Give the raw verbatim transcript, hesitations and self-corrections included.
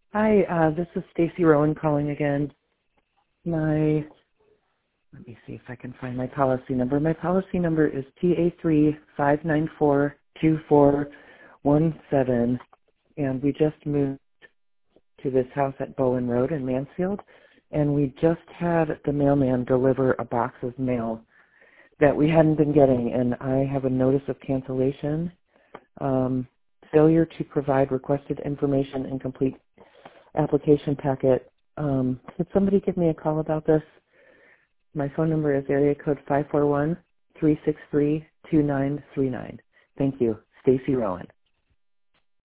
Hi, uh, this is Stacy Rowan calling again. My, let me see if I can find my policy number. My policy number is T A three five nine four two four one seven, and we just moved to this house at Bowen Road in Mansfield, and we just had the mailman deliver a box of mail that we hadn't been getting, and I have a notice of cancellation, um, failure to provide requested information and complete application packet. Um, could somebody give me a call about this? My phone number is area code five four one, three six three, two nine three nine. Thank you. Stacy Rowan.